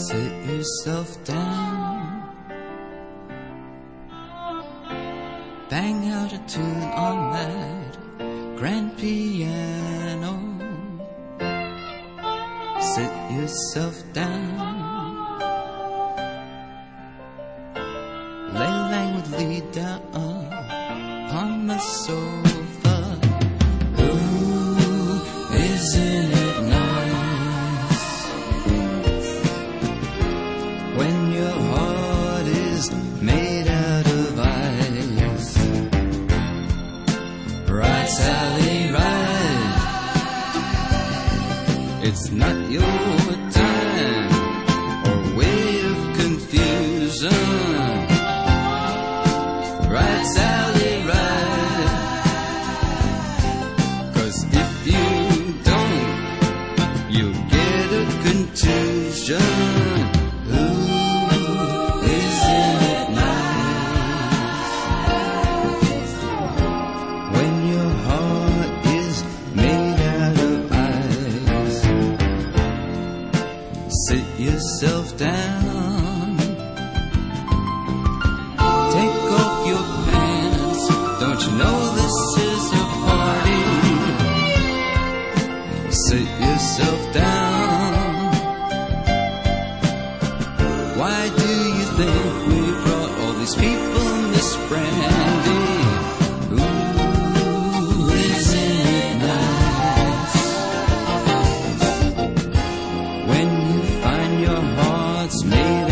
Sit yourself down, bang out a tune on that grand piano. Sit yourself down, lay languidly down upon the sofa. Ooh, isn't it nice when your heart is made out of ice? Right, Sally, right. It's not your time or way of confusion. Right, Sally, right. 'Cause if you don't, you'll get a contusion. Ooh, isn't it nice when your heart is made out of ice? Sit yourself down, take off your pants. Don't you know this is a party? Sit yourself down. Why do you think we brought all these people Miss Brandy? Ooh, isn't it nice when you find your heart's made